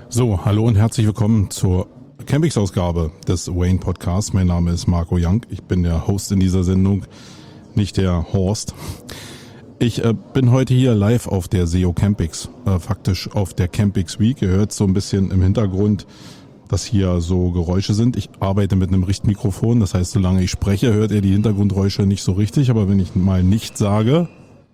So, hallo und herzlich willkommen zur Campings-Ausgabe des Wayne Podcasts. Mein Name ist Marco Young. Ich bin der Host in dieser Sendung, nicht der Horst. Ich bin heute hier live auf der SEO Campings, faktisch auf der Campings Week. Ihr hört so ein bisschen im Hintergrund, dass hier so Geräusche sind. Ich arbeite mit einem Richtmikrofon, das heißt, solange ich spreche, hört ihr die Hintergrundgeräusche nicht so richtig. Aber wenn ich mal nicht sage,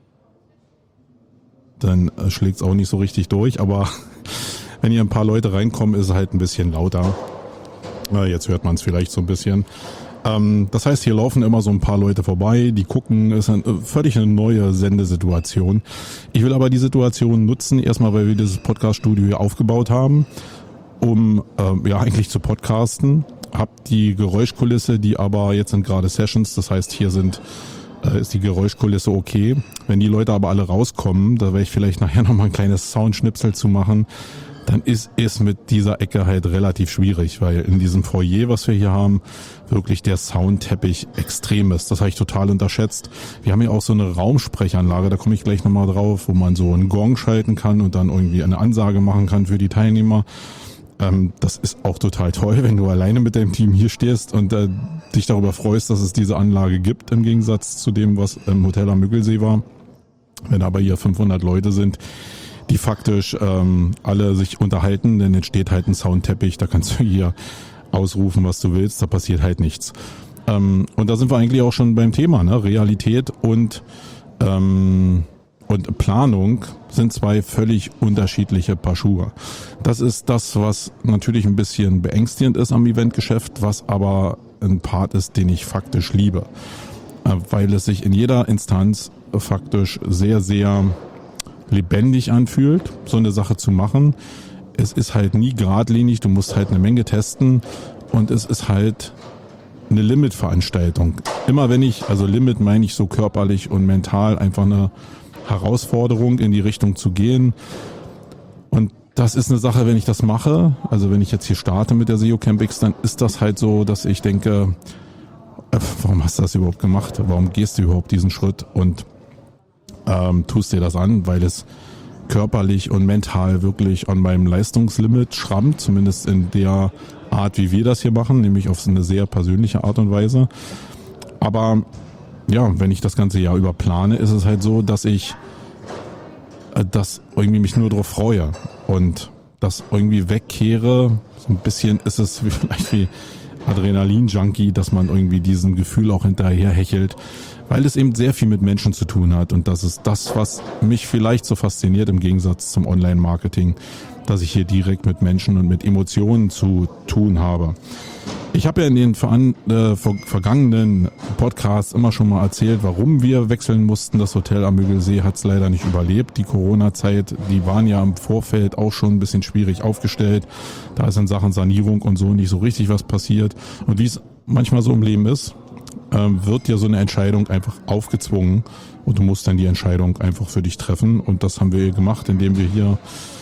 dann schlägt es auch nicht so richtig durch. Aber wenn hier ein paar Leute reinkommen, ist es halt ein bisschen lauter. Jetzt hört man es vielleicht so ein bisschen. Das heißt, hier laufen immer so ein paar Leute vorbei, die gucken, ist völlig eine neue Sendesituation. Ich will aber die Situation nutzen, erstmal, weil wir dieses Podcast-Studio hier aufgebaut haben, um eigentlich zu podcasten. Hab die Geräuschkulisse, die aber jetzt sind gerade Sessions, das heißt, hier ist die Geräuschkulisse okay. Wenn die Leute aber alle rauskommen, da werde ich vielleicht nachher nochmal ein kleines Soundschnipsel zu machen, dann ist es mit dieser Ecke halt relativ schwierig, weil in diesem Foyer, was wir hier haben, wirklich der Soundteppich extrem ist. Das habe ich total unterschätzt. Wir haben hier auch so eine Raumsprechanlage, da komme ich gleich nochmal drauf, wo man so einen Gong schalten kann und dann irgendwie eine Ansage machen kann für die Teilnehmer. Das ist auch total toll, wenn du alleine mit deinem Team hier stehst und dich darüber freust, dass es diese Anlage gibt, im Gegensatz zu dem, was im Hotel am Müggelsee war. Wenn aber hier 500 Leute sind, die faktisch alle sich unterhalten, denn entsteht halt ein Soundteppich, da kannst du hier ausrufen, was du willst, da passiert halt nichts. Und da sind wir eigentlich auch schon beim Thema, ne? Realität und Planung sind zwei völlig unterschiedliche Paar Schuhe. Das ist das, was natürlich ein bisschen beängstigend ist am Eventgeschäft, was aber ein Part ist, den ich faktisch liebe, weil es sich in jeder Instanz faktisch sehr, sehr lebendig anfühlt, so eine Sache zu machen. Es ist halt nie geradlinig, du musst halt eine Menge testen und es ist halt eine Limit-Veranstaltung. Immer wenn also Limit meine ich so körperlich und mental, einfach eine Herausforderung in die Richtung zu gehen. Und das ist eine Sache, wenn ich das mache, also wenn ich jetzt hier starte mit der SEO Campings, dann ist das halt so, dass ich denke, warum hast du das überhaupt gemacht? Warum gehst du überhaupt diesen Schritt und tust dir das an, weil es körperlich und mental wirklich an meinem Leistungslimit schrammt, zumindest in der Art, wie wir das hier machen, nämlich auf so eine sehr persönliche Art und Weise. Aber ja, wenn ich das ganze Jahr über plane, ist es halt so, dass ich das irgendwie mich nur drauf freue und das irgendwie wegkehre. So ein bisschen ist es vielleicht wie Adrenalin-Junkie, dass man irgendwie diesem Gefühl auch hinterher hechelt, weil es eben sehr viel mit Menschen zu tun hat und das ist das, was mich vielleicht so fasziniert im Gegensatz zum Online-Marketing, dass ich hier direkt mit Menschen und mit Emotionen zu tun habe. Ich habe ja in den vergangenen Podcasts immer schon mal erzählt, warum wir wechseln mussten. Das Hotel am Müggelsee hat es leider nicht überlebt. Die Corona-Zeit, die waren ja im Vorfeld auch schon ein bisschen schwierig aufgestellt. Da ist in Sachen Sanierung und so nicht so richtig was passiert. Und wie es manchmal so im Leben ist, wird dir so eine Entscheidung einfach aufgezwungen und du musst dann die Entscheidung einfach für dich treffen. Und das haben wir gemacht, indem wir hier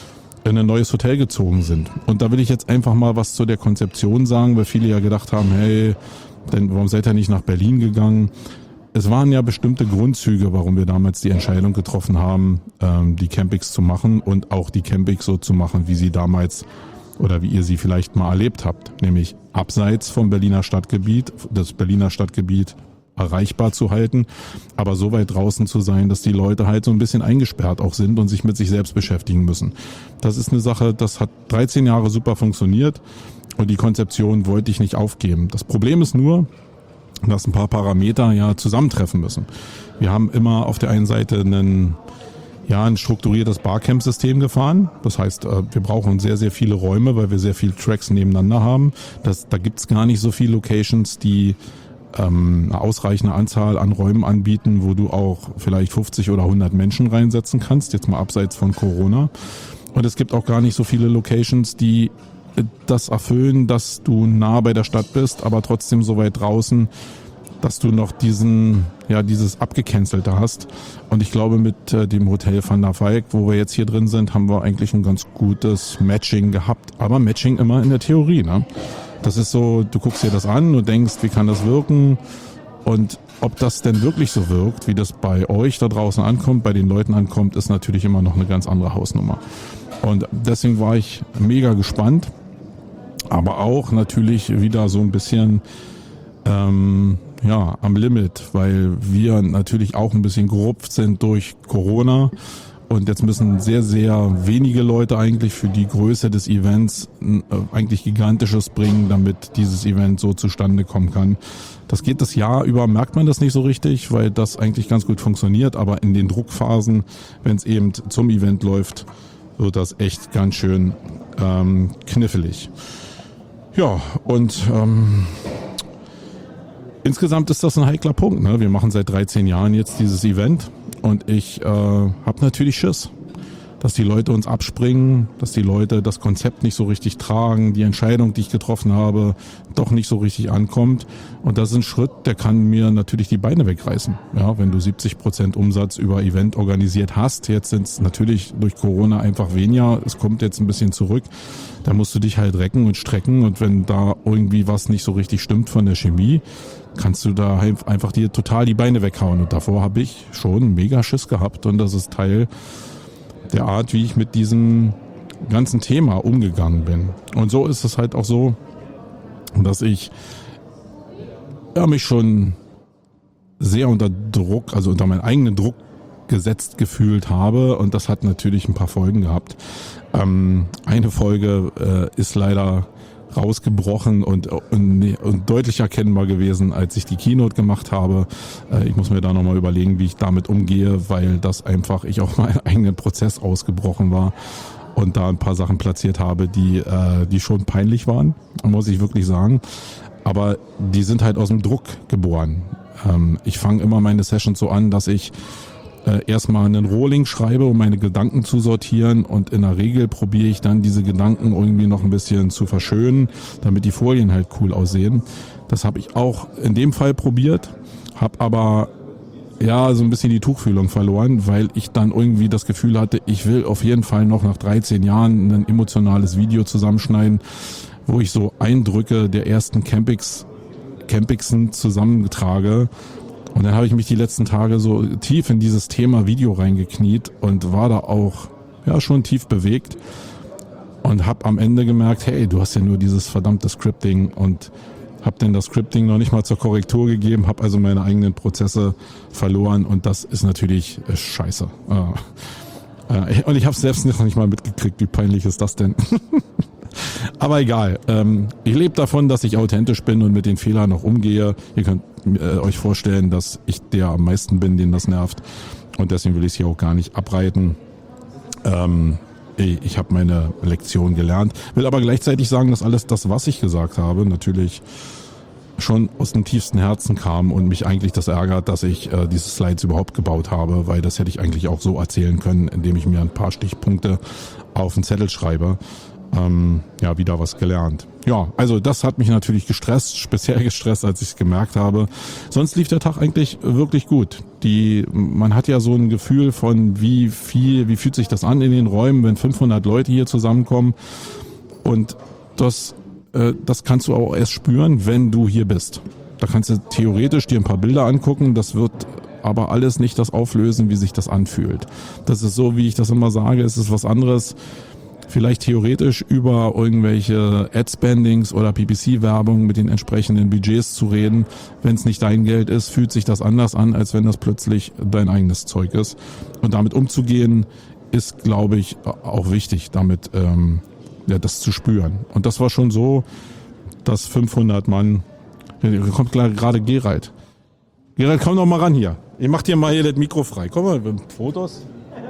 in ein neues Hotel gezogen sind. Und da will ich jetzt einfach mal was zu der Konzeption sagen, weil viele ja gedacht haben, hey, denn warum seid ihr nicht nach Berlin gegangen? Es waren ja bestimmte Grundzüge, warum wir damals die Entscheidung getroffen haben, die Campings zu machen und auch die Campings so zu machen, wie sie damals oder wie ihr sie vielleicht mal erlebt habt, nämlich abseits vom Berliner Stadtgebiet, das Berliner Stadtgebiet erreichbar zu halten, aber so weit draußen zu sein, dass die Leute halt so ein bisschen eingesperrt auch sind und sich mit sich selbst beschäftigen müssen. Das ist eine Sache, das hat 13 Jahre super funktioniert und die Konzeption wollte ich nicht aufgeben. Das Problem ist nur, dass ein paar Parameter ja zusammentreffen müssen. Wir haben immer auf der einen Seite ein strukturiertes Barcamp-System gefahren. Das heißt, wir brauchen sehr, sehr viele Räume, weil wir sehr viele Tracks nebeneinander haben. Da gibt's gar nicht so viele Locations, die eine ausreichende Anzahl an Räumen anbieten, wo du auch vielleicht 50 oder 100 Menschen reinsetzen kannst, jetzt mal abseits von Corona. Und es gibt auch gar nicht so viele Locations, die das erfüllen, dass du nah bei der Stadt bist, aber trotzdem so weit draußen, dass du noch dieses Abgecancelte hast. Und ich glaube, mit dem Hotel Van der Valk, wo wir jetzt hier drin sind, haben wir eigentlich ein ganz gutes Matching gehabt. Aber Matching immer in der Theorie, ne? Das ist so, du guckst dir das an und denkst, wie kann das wirken? Und ob das denn wirklich so wirkt, wie das bei euch da draußen ankommt, bei den Leuten ankommt, ist natürlich immer noch eine ganz andere Hausnummer. Und deswegen war ich mega gespannt, aber auch natürlich wieder so ein bisschen am Limit, weil wir natürlich auch ein bisschen gerupft sind durch Corona. Und jetzt müssen sehr, sehr wenige Leute eigentlich für die Größe des Events eigentlich Gigantisches bringen, damit dieses Event so zustande kommen kann. Das geht das Jahr über, merkt man das nicht so richtig, weil das eigentlich ganz gut funktioniert. Aber in den Druckphasen, wenn es eben zum Event läuft, wird das echt ganz schön knifflig. Ja, und insgesamt ist das ein heikler Punkt. Ne? Wir machen seit 13 Jahren jetzt dieses Event. Und ich habe natürlich Schiss, dass die Leute uns abspringen, dass die Leute das Konzept nicht so richtig tragen, die Entscheidung, die ich getroffen habe, doch nicht so richtig ankommt. Und das ist ein Schritt, der kann mir natürlich die Beine wegreißen. Ja, wenn du 70% Umsatz über Event organisiert hast, jetzt sind es natürlich durch Corona einfach weniger, es kommt jetzt ein bisschen zurück, da musst du dich halt recken und strecken. Und wenn da irgendwie was nicht so richtig stimmt von der Chemie, kannst du da einfach dir total die Beine weghauen. Und davor habe ich schon mega Schiss gehabt. Und das ist Teil der Art, wie ich mit diesem ganzen Thema umgegangen bin. Und so ist es halt auch so, dass ich mich schon sehr unter Druck, also unter meinen eigenen Druck gesetzt gefühlt habe. Und das hat natürlich ein paar Folgen gehabt. Eine Folge ist leider rausgebrochen und deutlich erkennbar gewesen, als ich die Keynote gemacht habe. Ich muss mir da nochmal überlegen, wie ich damit umgehe, weil das einfach ich auf meinen eigenen Prozess ausgebrochen war und da ein paar Sachen platziert habe, die schon peinlich waren, muss ich wirklich sagen. Aber die sind halt aus dem Druck geboren. Ich fange immer meine Sessions so an, dass ich erstmal einen Rohling schreibe, um meine Gedanken zu sortieren, und in der Regel probiere ich dann diese Gedanken irgendwie noch ein bisschen zu verschönen, damit die Folien halt cool aussehen. Das habe ich auch in dem Fall probiert, habe aber so ein bisschen die Tuchfühlung verloren, weil ich dann irgendwie das Gefühl hatte, ich will auf jeden Fall noch nach 13 Jahren ein emotionales Video zusammenschneiden, wo ich so Eindrücke der ersten Campingsen zusammentrage. Und dann habe ich mich die letzten Tage so tief in dieses Thema Video reingekniet und war da auch schon tief bewegt und habe am Ende gemerkt, hey, du hast ja nur dieses verdammte Scripting, und habe dann das Scripting noch nicht mal zur Korrektur gegeben, habe also meine eigenen Prozesse verloren, und das ist natürlich scheiße. Und ich habe es selbst noch nicht mal mitgekriegt, wie peinlich ist das denn? Aber egal, ich lebe davon, dass ich authentisch bin und mit den Fehlern noch umgehe. Ihr könnt euch vorstellen, dass ich der am meisten bin, den das nervt, und deswegen will ich es hier auch gar nicht abreiten. Ich habe meine Lektion gelernt, will aber gleichzeitig sagen, dass alles das, was ich gesagt habe, natürlich schon aus dem tiefsten Herzen kam und mich eigentlich das ärgert, dass ich diese Slides überhaupt gebaut habe, weil das hätte ich eigentlich auch so erzählen können, indem ich mir ein paar Stichpunkte auf den Zettel schreibe. Wieder was gelernt. Ja, also das hat mich natürlich gestresst, speziell gestresst, als ich es gemerkt habe. Sonst lief der Tag eigentlich wirklich gut. Man hat ja so ein Gefühl von, wie fühlt sich das an in den Räumen, wenn 500 Leute hier zusammenkommen. Und das kannst du auch erst spüren, wenn du hier bist. Da kannst du theoretisch dir ein paar Bilder angucken, das wird aber alles nicht das auflösen, wie sich das anfühlt. Das ist so, wie ich das immer sage, es ist was anderes, vielleicht theoretisch über irgendwelche Ad-Spendings oder PPC-Werbung mit den entsprechenden Budgets zu reden. Wenn es nicht dein Geld ist, fühlt sich das anders an, als wenn das plötzlich dein eigenes Zeug ist. Und damit umzugehen, ist, glaube ich, auch wichtig, damit das zu spüren. Und das war schon so, dass 500 Mann, hier kommt gerade Gerald. Gerald, komm doch mal ran hier. Ich mach dir mal hier das Mikro frei. Komm mal, Fotos.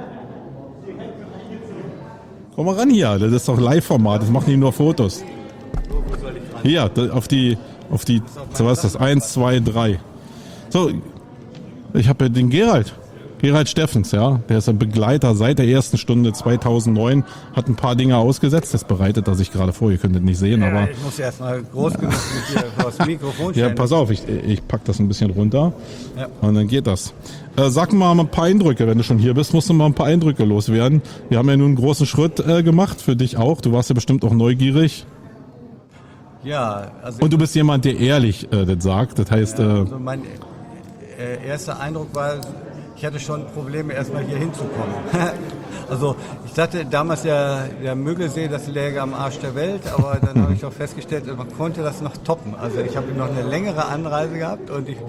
Komm mal ran hier, das ist doch Live-Format, das macht nicht nur Fotos. Hier, auf die, so was ist das, 1, 2, 3. So, ich habe ja den Gerald Steffens, ja, der ist ein Begleiter seit der ersten Stunde 2009, hat ein paar Dinge ausgesetzt, das bereitet er sich gerade vor, ihr könnt es nicht sehen, aber... Ich muss erst mal groß genug mit dir vor das Mikrofon stellen. Ja, pass auf, ich pack das ein bisschen runter, und dann geht das. Sag mal ein paar Eindrücke, wenn du schon hier bist, musst du mal ein paar Eindrücke loswerden. Wir haben ja nun einen großen Schritt gemacht, für dich auch, du warst ja bestimmt auch neugierig. Ja, also... Und du bist jemand, der ehrlich das sagt, das heißt... also mein erster Eindruck war, ich hatte schon Probleme, erstmal hier hinzukommen. Also ich dachte damals, der Müggelsee, das läge am Arsch der Welt, aber dann habe ich auch festgestellt, man konnte das noch toppen. Also ich habe noch eine längere Anreise gehabt und ich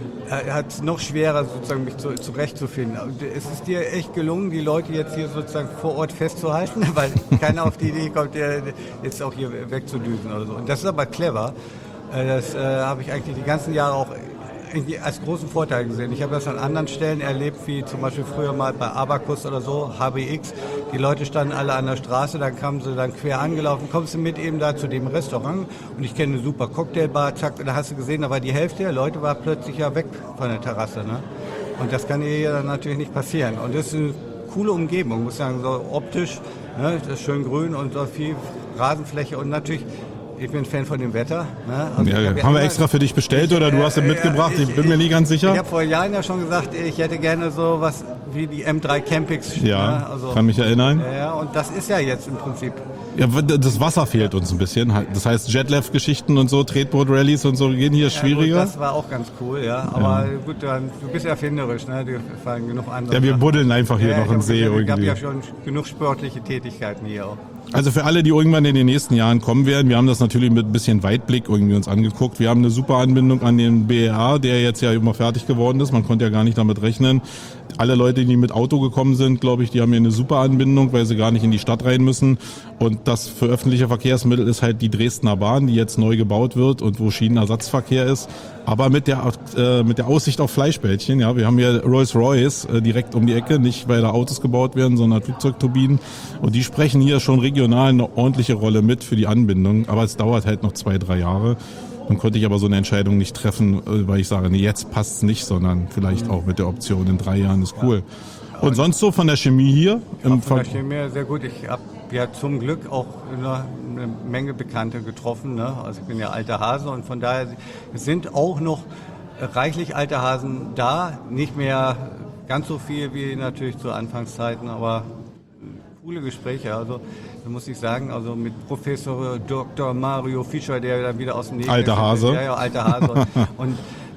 hat es noch schwerer, sozusagen mich zurechtzufinden. Es ist dir echt gelungen, die Leute jetzt hier sozusagen vor Ort festzuhalten, weil keiner auf die Idee kommt, jetzt auch hier wegzudüsen oder so. Und das ist aber clever. Das habe ich eigentlich die ganzen Jahre auch irgendwie als großen Vorteil gesehen. Ich habe das an anderen Stellen erlebt, wie zum Beispiel früher mal bei Abacus oder so, HBX. Die Leute standen alle an der Straße, dann kamen sie dann quer angelaufen, kommst du mit eben da zu dem Restaurant und ich kenne eine super Cocktailbar, zack, da hast du gesehen, da war die Hälfte der Leute war plötzlich ja weg von der Terrasse. Ne? Und das kann hier dann natürlich nicht passieren. Und das ist eine coole Umgebung, muss ich sagen, so optisch, ne? Das ist schön grün und so viel Rasenfläche und natürlich. Ich bin Fan von dem Wetter. Ne? Also haben wir extra für dich bestellt oder du hast es mitgebracht? Ich bin mir nie ganz sicher. Ich habe vor Jahren ja schon gesagt, ich hätte gerne so was wie die M3 Campings. Ja, ne? Also, kann mich erinnern. Ja, und das ist ja jetzt im Prinzip. Ja, das Wasser fehlt uns ein bisschen. Das heißt, Jetlag-Geschichten und so, Tretboot-Rallies und so gehen hier schwieriger. Ja, gut, das war auch ganz cool, ja. Aber gut, du bist erfinderisch, ne? Dir fallen genug andere. Ja, wir buddeln einfach hier noch im See irgendwie. Es gab ja schon genug sportliche Tätigkeiten hier auch. Also für alle, die irgendwann in den nächsten Jahren kommen werden, wir haben das natürlich mit ein bisschen Weitblick irgendwie uns angeguckt. Wir haben eine super Anbindung an den BER, der jetzt ja immer fertig geworden ist. Man konnte ja gar nicht damit rechnen. Alle Leute, die mit Auto gekommen sind, glaube ich, die haben hier eine super Anbindung, weil sie gar nicht in die Stadt rein müssen. Und das für öffentliche Verkehrsmittel ist halt die Dresdner Bahn, die jetzt neu gebaut wird und wo Schienenersatzverkehr ist. Aber mit der Aussicht auf Fleischbällchen, ja, wir haben hier Rolls-Royce direkt um die Ecke, nicht weil da Autos gebaut werden, sondern Flugzeugturbinen. Und die sprechen hier schon regional eine ordentliche Rolle mit für die Anbindung. Aber es dauert halt noch 2-3 Jahre. Dann konnte ich aber so eine Entscheidung nicht treffen, weil ich sage, nee, jetzt passt's nicht, sondern vielleicht auch mit der Option in 3 Jahren ist cool. Ja. Und sonst so von der Chemie hier? Von der Chemie sehr gut. Ich habe ja zum Glück auch eine Menge Bekannte getroffen. Ne? Also ich bin ja alter Hase und von daher sind auch noch reichlich alte Hasen da. Nicht mehr ganz so viel wie natürlich zu Anfangszeiten, aber coole Gespräche. Also da muss ich sagen, also mit Professor Dr. Mario Fischer, der dann wieder aus dem Nähkästchen alter Hase. Ja, alter Hase. Und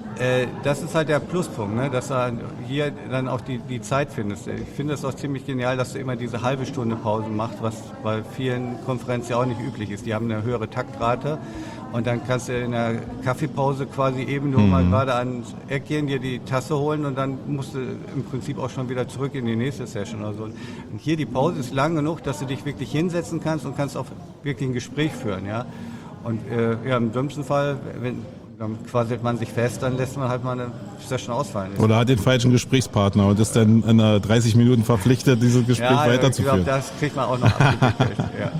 das ist halt der Pluspunkt, ne? Dass du hier dann auch die Zeit findest. Ich finde es auch ziemlich genial, dass du immer diese halbe Stunde Pause machst, was bei vielen Konferenzen ja auch nicht üblich ist. Die haben eine höhere Taktrate und dann kannst du in der Kaffeepause quasi eben nur mal gerade ans Eck gehen, dir die Tasse holen und dann musst du im Prinzip auch schon wieder zurück in die nächste Session oder so. Und hier die Pause ist lang genug, dass du dich wirklich hinsetzen kannst und kannst auch wirklich ein Gespräch führen, ja. Und ja, im dümmsten Fall, dann quasselt man sich fest, dann lässt man halt mal eine Session ausfallen. Oder hat den falschen Gesprächspartner und ist dann in 30 Minuten verpflichtet, dieses Gespräch weiterzuführen. Ich glaube, das kriegt man auch noch abgewickelt.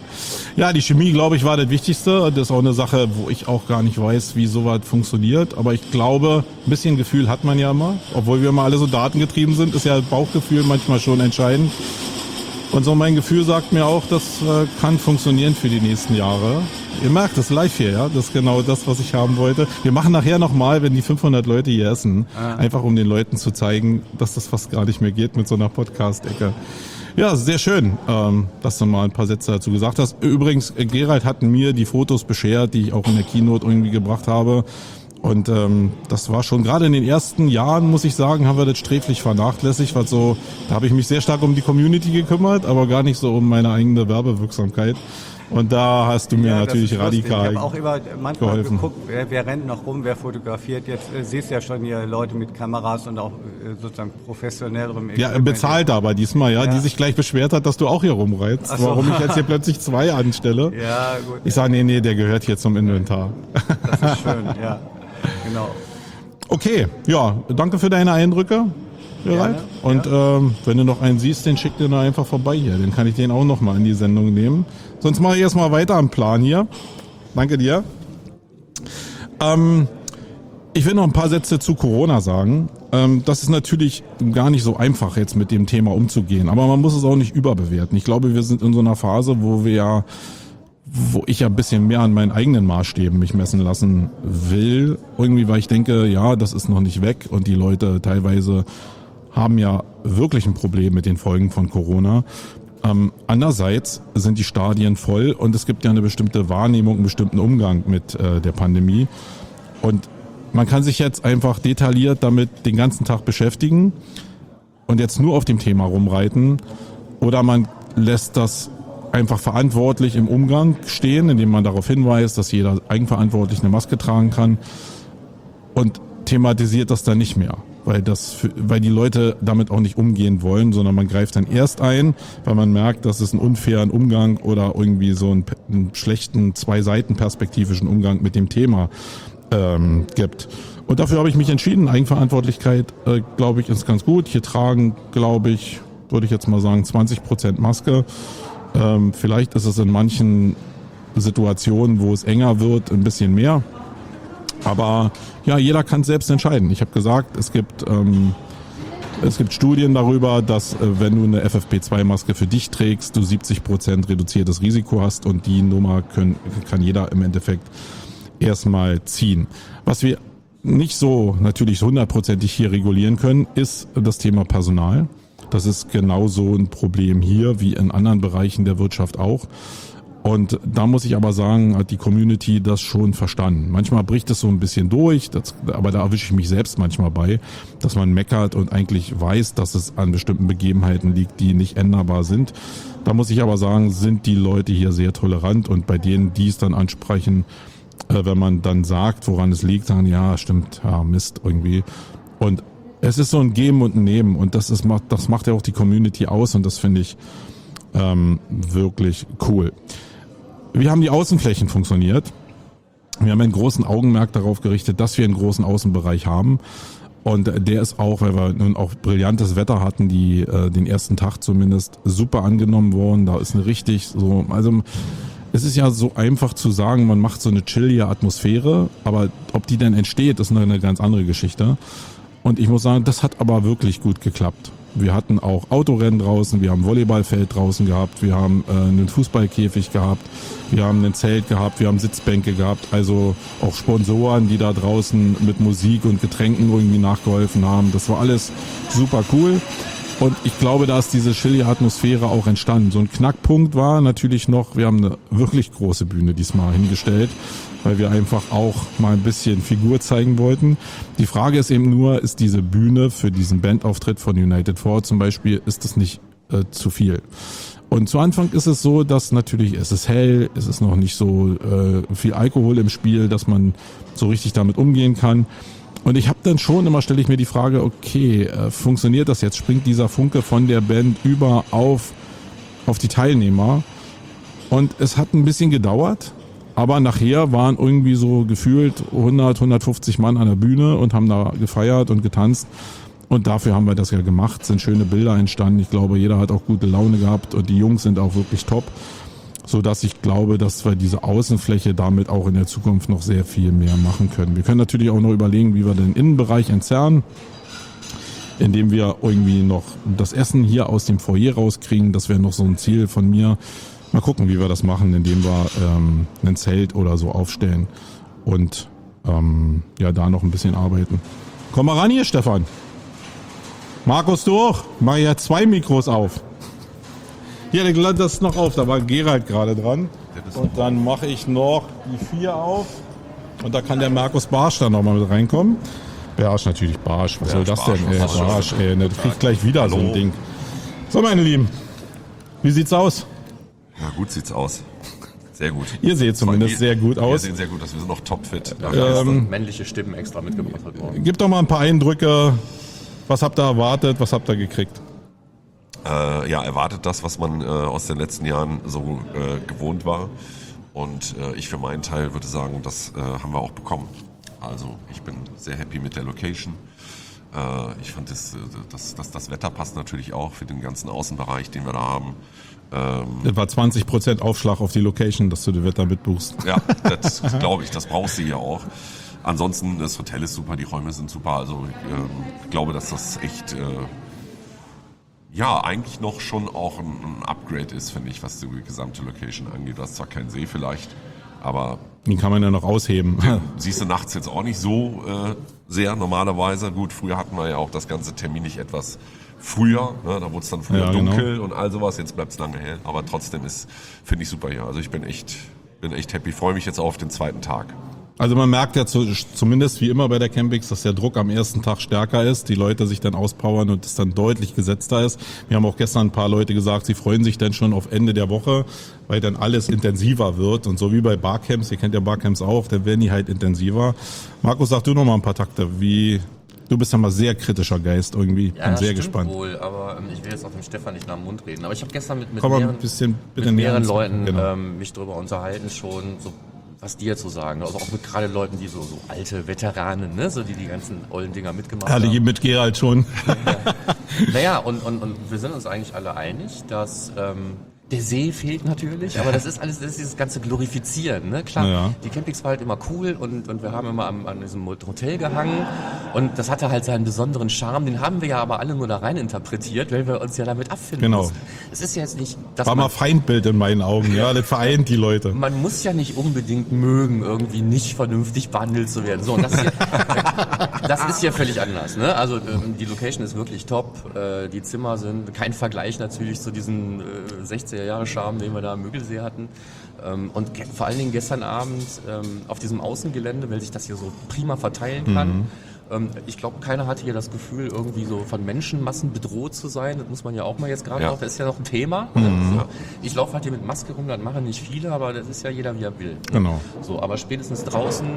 Ja, die Chemie, glaube ich, war das Wichtigste. Das ist auch eine Sache, wo ich auch gar nicht weiß, wie sowas funktioniert. Aber ich glaube, ein bisschen Gefühl hat man ja immer. Obwohl wir immer alle so datengetrieben sind, ist ja Bauchgefühl manchmal schon entscheidend. Und so mein Gefühl sagt mir auch, das kann funktionieren für die nächsten Jahre. Ihr merkt, das ist live hier, ja. Das ist genau das, was ich haben wollte. Wir machen nachher nochmal, wenn die 500 Leute hier essen, einfach um den Leuten zu zeigen, dass das fast gar nicht mehr geht mit so einer Podcast-Ecke. Ja, sehr schön, dass du mal ein paar Sätze dazu gesagt hast. Übrigens, Gerald hat mir die Fotos beschert, die ich auch in der Keynote irgendwie gebracht habe. Und das war schon, gerade in den ersten Jahren, muss ich sagen, haben wir das sträflich vernachlässigt, weil so, da habe ich mich sehr stark um die Community gekümmert, aber gar nicht so um meine eigene Werbewirksamkeit. Und da hast du mir natürlich radikal Ich habe auch immer manchmal geholfen. geguckt, wer rennt noch rum, wer fotografiert. Jetzt siehst du ja schon hier Leute mit Kameras und auch sozusagen professionellerem Equipment. Ja, bezahlt aber diesmal, ja, die sich gleich beschwert hat, dass du auch hier rumreizt. Ach so. Warum ich jetzt hier plötzlich 2 anstelle. Ja, gut. Ich sage, nee, der gehört hier zum Inventar. Das ist schön, ja. Genau. Okay, ja, danke für deine Eindrücke, Gerald. Und wenn du noch einen siehst, den schick dir noch einfach vorbei hier. Den kann ich den auch noch mal in die Sendung nehmen. Sonst mache ich erstmal weiter am Plan hier. Danke dir. Ich will noch ein paar Sätze zu Corona sagen. Das ist natürlich gar nicht so einfach, jetzt mit dem Thema umzugehen. Aber man muss es auch nicht überbewerten. Ich glaube, wir sind in so einer Phase, wo ich ja ein bisschen mehr an meinen eigenen Maßstäben mich messen lassen will. Irgendwie, weil ich denke, ja, das ist noch nicht weg und die Leute teilweise haben ja wirklich ein Problem mit den Folgen von Corona. Andererseits sind die Stadien voll und es gibt ja eine bestimmte Wahrnehmung, einen bestimmten Umgang mit der Pandemie. Und man kann sich jetzt einfach detailliert damit den ganzen Tag beschäftigen. und jetzt nur auf dem Thema rumreiten, oder man lässt das einfach verantwortlich im Umgang stehen, indem man darauf hinweist, dass jeder eigenverantwortlich eine Maske tragen kann und thematisiert das dann nicht mehr, weil die Leute damit auch nicht umgehen wollen, sondern man greift dann erst ein, weil man merkt, dass es einen unfairen Umgang oder irgendwie so einen schlechten, zwei-Seiten-perspektivischen Umgang mit dem Thema gibt. Und dafür habe ich mich entschieden. Eigenverantwortlichkeit, glaube ich, ist ganz gut. Hier tragen, glaube ich, würde ich jetzt mal sagen, 20% Maske. Vielleicht ist es in manchen Situationen, wo es enger wird, ein bisschen mehr. Aber ja, jeder kann es selbst entscheiden. Ich habe gesagt, es gibt Studien darüber, dass wenn du eine FFP2-Maske für dich trägst, du 70% reduziertes Risiko hast, und die Nummer kann jeder im Endeffekt erstmal ziehen. Was wir nicht so natürlich 100%ig hier regulieren können, ist das Thema Personal. Das ist genauso ein Problem hier wie in anderen Bereichen der Wirtschaft auch. Und da muss ich aber sagen, hat die Community das schon verstanden. Manchmal bricht es so ein bisschen durch, aber da erwische ich mich selbst manchmal bei, dass man meckert und eigentlich weiß, dass es an bestimmten Begebenheiten liegt, die nicht änderbar sind. Da muss ich aber sagen, sind die Leute hier sehr tolerant, und bei denen, die es dann ansprechen, wenn man dann sagt, woran es liegt, sagen, ja, stimmt, ja, Mist irgendwie. Und es ist so ein Geben und ein Nehmen, und das macht ja auch die Community aus, und das finde ich wirklich cool. Wie haben die Außenflächen funktioniert? Wir haben einen großen Augenmerk darauf gerichtet, dass wir einen großen Außenbereich haben. Und der ist auch, weil wir nun auch brillantes Wetter hatten, den ersten Tag zumindest, super angenommen worden. Da ist eine richtig so, also es ist ja so einfach zu sagen, man macht so eine chillige Atmosphäre, aber ob die denn entsteht, ist eine ganz andere Geschichte. Und ich muss sagen, das hat aber wirklich gut geklappt. Wir hatten auch Autorennen draußen, wir haben ein Volleyballfeld draußen gehabt, wir haben einen Fußballkäfig gehabt, wir haben ein Zelt gehabt, wir haben Sitzbänke gehabt, also auch Sponsoren, die da draußen mit Musik und Getränken irgendwie nachgeholfen haben. Das war alles super cool. Und ich glaube, da ist diese chillige Atmosphäre auch entstanden. So ein Knackpunkt war natürlich noch, wir haben eine wirklich große Bühne diesmal hingestellt, weil wir einfach auch mal ein bisschen Figur zeigen wollten. Die Frage ist eben nur, ist diese Bühne für diesen Bandauftritt von United 4 zum Beispiel, ist das nicht zu viel? Und zu Anfang ist es so, dass natürlich, es ist hell, es ist noch nicht so viel Alkohol im Spiel, dass man so richtig damit umgehen kann. Und ich habe dann schon immer, stelle ich mir die Frage, okay, funktioniert das jetzt? Springt dieser Funke von der Band über auf die Teilnehmer? Und es hat ein bisschen gedauert, aber nachher waren irgendwie so gefühlt 150 Mann an der Bühne und haben da gefeiert und getanzt. Und dafür haben wir das ja gemacht, sind schöne Bilder entstanden. Ich glaube, jeder hat auch gute Laune gehabt und die Jungs sind auch wirklich top. Sodass ich glaube, dass wir diese Außenfläche damit auch in der Zukunft noch sehr viel mehr machen können. Wir können natürlich auch noch überlegen, wie wir den Innenbereich entzerren, indem wir irgendwie noch das Essen hier aus dem Foyer rauskriegen. Das wäre noch so ein Ziel von mir. Mal gucken, wie wir das machen, indem wir ein Zelt oder so aufstellen und da noch ein bisschen arbeiten. Komm mal ran hier, Stefan. Markus, du auch. Mach ja 2 Mikros auf. Hier, das ist noch auf, da war Gerald gerade dran. Und dann mache ich noch die 4 auf. Und da kann der Markus Barsch dann nochmal mit reinkommen. Barsch natürlich, Barsch. Was soll das denn? Barsch, ey, der kriegt gleich wieder so ein Ding. So, meine Lieben, wie sieht's aus? Ja, gut sieht's aus. Sehr gut. Ihr seht zumindest sehr gut aus. Wir sehen sehr gut aus, wir sind noch topfit. Männliche Stimmen extra mitgebracht heute Morgen. Gib doch mal ein paar Eindrücke. Was habt ihr erwartet? Was habt ihr gekriegt? Erwartet das, was man aus den letzten Jahren so gewohnt war. Und ich für meinen Teil würde sagen, das haben wir auch bekommen. Also ich bin sehr happy mit der Location. Ich fand, das Wetter passt natürlich auch für den ganzen Außenbereich, den wir da haben. Das war 20% Aufschlag auf die Location, dass du das Wetter mitbuchst. Ja, das glaube ich, das brauchst du hier auch. Ansonsten, das Hotel ist super, die Räume sind super. Also ich glaube, dass das echt... eigentlich noch schon auch ein Upgrade ist, finde ich, was die gesamte Location angeht. Du hast zwar keinen See vielleicht, aber... Den kann man ja noch ausheben. Siehst du nachts jetzt auch nicht so sehr normalerweise. Gut, früher hatten wir ja auch das ganze Termin nicht etwas früher. Ne? Da wurde es dann früher dunkel und all sowas. Jetzt bleibt es lange hell. Aber trotzdem finde ich super hier. Also ich bin echt happy. Freue mich jetzt auf den zweiten Tag. Also man merkt ja zumindest wie immer bei der Campix, dass der Druck am ersten Tag stärker ist, die Leute sich dann auspowern und es dann deutlich gesetzter ist. Wir haben auch gestern ein paar Leute gesagt, sie freuen sich dann schon auf Ende der Woche, weil dann alles intensiver wird. Und so wie bei Barcamps, ihr kennt ja Barcamps auch, dann werden die halt intensiver. Markus, sag du noch mal ein paar Takte, du bist ja mal sehr kritischer Geist irgendwie. Ja, bin sehr stimmt gespannt. Wohl, aber ich will jetzt auf den Stefan nicht nach dem Mund reden. Aber ich habe gestern mit mehreren mehreren Leuten mich darüber unterhalten schon, so was die jetzt so sagen. Also auch mit gerade Leuten, die so alte Veteranen, ne, so die ganzen ollen Dinger mitgemacht haben. Alle mit Gerald schon. Naja, und wir sind uns eigentlich alle einig, dass der See fehlt natürlich, aber das ist dieses ganze Glorifizieren, ne? Klar, ja. Die Campings war halt immer cool und wir haben immer an diesem Hotel gehangen und das hatte halt seinen besonderen Charme, den haben wir ja aber alle nur da rein interpretiert, weil wir uns ja damit abfinden mussten. Es ist ja jetzt nicht, dass war mal Feindbild in meinen Augen, ja, das vereint die Leute. Man muss ja nicht unbedingt mögen, irgendwie nicht vernünftig behandelt zu werden. So, und das ist ja völlig anders, ne? Also die Location ist wirklich top, die Zimmer sind kein Vergleich natürlich zu diesen 60er Jahre Charme, den wir da am Müggelsee hatten. Und vor allen Dingen gestern Abend auf diesem Außengelände, weil sich das hier so prima verteilen kann. Ich glaube, keiner hatte hier das Gefühl, irgendwie so von Menschenmassen bedroht zu sein. Das muss man ja auch mal jetzt gerade noch, das ist ja noch ein Thema. Ich laufe halt hier mit Maske rum, das machen nicht viele, aber das ist ja jeder, wie er will. Genau. So, aber spätestens draußen,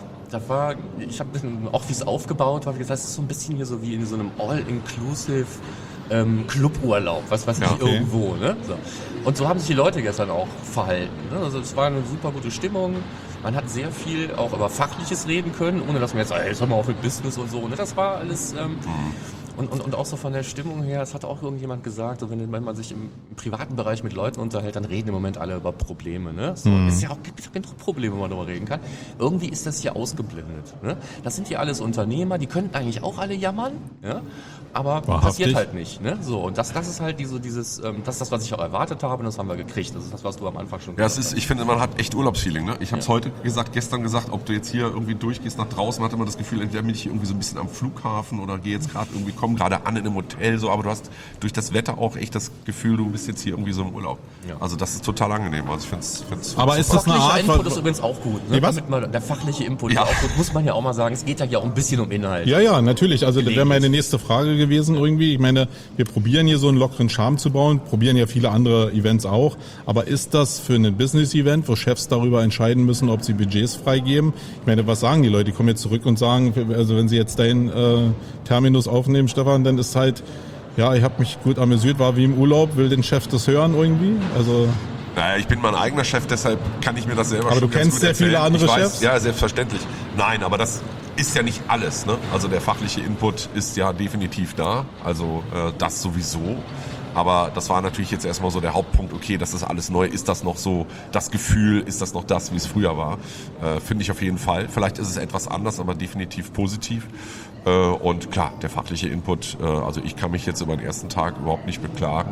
ich habe auch wie es aufgebaut war, wie gesagt, das ist so ein bisschen hier so wie in so einem All-Inclusive Cluburlaub, was weiß ich, irgendwo. Ne? So. Und so haben sich die Leute gestern auch verhalten. Ne? Also es war eine super gute Stimmung. Man hat sehr viel auch über Fachliches reden können, ohne dass man jetzt sagt, jetzt hör mal auf mit Business und so. Ne? Das war alles... Und auch so von der Stimmung her, es hat auch irgendjemand gesagt, so wenn man sich im privaten Bereich mit Leuten unterhält, dann reden im Moment alle über Probleme. Ne? So, ist ja auch genug Probleme, wo man darüber reden kann. Irgendwie ist das hier ausgeblendet. Ne? Das sind ja alles Unternehmer, die könnten eigentlich auch alle jammern, ja? Aber passiert halt nicht. Ne? So, und das ist halt das ist das, was ich auch erwartet habe, und das haben wir gekriegt. Das ist das, was du am Anfang schon gesagt hast. Ich finde, man hat echt Urlaubsfeeling. Ne? Ich habe es gestern gesagt, ob du jetzt hier irgendwie durchgehst nach draußen, hatte man das Gefühl, entweder bin ich hier irgendwie so ein bisschen am Flughafen oder gehe jetzt gerade irgendwie, komme gerade an in einem Hotel, so, aber du hast durch das Wetter auch echt das Gefühl, du bist jetzt hier irgendwie so im Urlaub. Ja. Also das ist total angenehm. Also ich find's aber ist das eine Art... Input ist übrigens auch gut. Ne? Der fachliche Input ist auch gut, muss man ja auch mal sagen. Es geht ja auch ein bisschen um Inhalt. Ja, natürlich. Also das wäre meine nächste Frage gewesen irgendwie. Ich meine, wir probieren hier so einen lockeren Charme zu bauen, probieren ja viele andere Events auch. Aber ist das für ein Business-Event, wo Chefs darüber entscheiden müssen, ob sie Budgets freigeben? Ich meine, was sagen die Leute? Die kommen jetzt zurück und sagen, also wenn sie jetzt deinen Terminus aufnehmen, Stefan, dann ist halt, ja, ich habe mich gut amüsiert, war wie im Urlaub, will den Chef das hören irgendwie? Also... Naja, ich bin mein eigener Chef, deshalb kann ich mir das selber aber schon ganz gut erzählen. Aber du kennst sehr viele andere Chefs? Ja, selbstverständlich. Nein, aber das ist ja nicht alles. Ne? Also der fachliche Input ist ja definitiv da, also das sowieso. Aber das war natürlich jetzt erstmal so der Hauptpunkt, okay, das ist alles neu, ist das noch so das Gefühl, ist das noch das, wie es früher war? Finde ich auf jeden Fall. Vielleicht ist es etwas anders, aber definitiv positiv. Und klar, der fachliche Input, also ich kann mich jetzt über den ersten Tag überhaupt nicht beklagen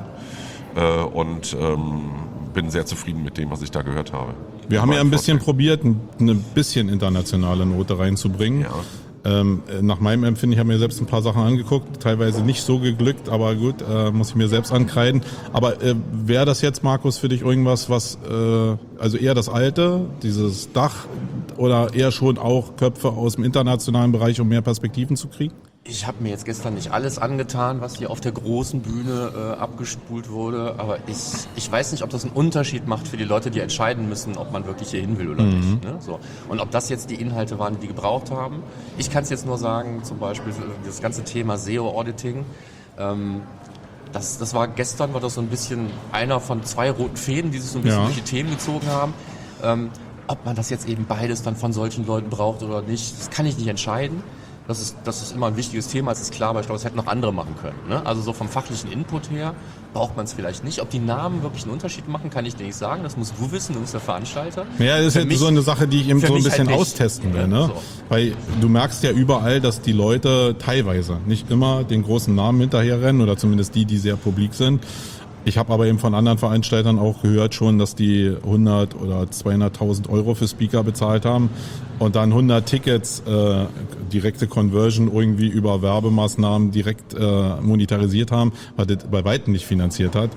und bin sehr zufrieden mit dem, was ich da gehört habe. Wir haben ja ein bisschen probiert, eine bisschen internationale Note reinzubringen. Ja. Nach meinem Empfinden, ich habe mir selbst ein paar Sachen angeguckt, teilweise nicht so geglückt, aber gut, muss ich mir selbst ankreiden. Aber wäre das jetzt, Markus, für dich irgendwas, was, also eher das Alte, dieses Dach, oder eher schon auch Köpfe aus dem internationalen Bereich, um mehr Perspektiven zu kriegen? Ich habe mir jetzt gestern nicht alles angetan, was hier auf der großen Bühne abgespult wurde, aber ich weiß nicht, ob das einen Unterschied macht für die Leute, die entscheiden müssen, ob man wirklich hier hin will oder nicht. Ne? So. Und ob das jetzt die Inhalte waren, die gebraucht haben. Ich kann es jetzt nur sagen, zum Beispiel das ganze Thema SEO-Auditing. Das war gestern, war das so ein bisschen einer von zwei roten Fäden, die sich so ein bisschen durch die Themen gezogen haben. Ob man das jetzt eben beides dann von solchen Leuten braucht oder nicht, das kann ich nicht entscheiden. Das ist immer ein wichtiges Thema, es ist klar, aber ich glaube, das hätten noch andere machen können. Ne? Also so vom fachlichen Input her braucht man es vielleicht nicht. Ob die Namen wirklich einen Unterschied machen, kann ich dir nicht sagen. Das musst du wissen, du bist der Veranstalter. Ja, das ist halt so eine Sache, die ich eben so ein bisschen halt austesten will. Ne? So. Weil du merkst ja überall, dass die Leute teilweise, nicht immer, den großen Namen hinterherrennen oder zumindest die sehr publik sind. Ich habe aber eben von anderen Veranstaltern auch gehört schon, dass die 100 oder 200.000 Euro für Speaker bezahlt haben und dann 100 Tickets, direkte Conversion irgendwie über Werbemaßnahmen direkt monetarisiert haben, was das bei weitem nicht finanziert hat.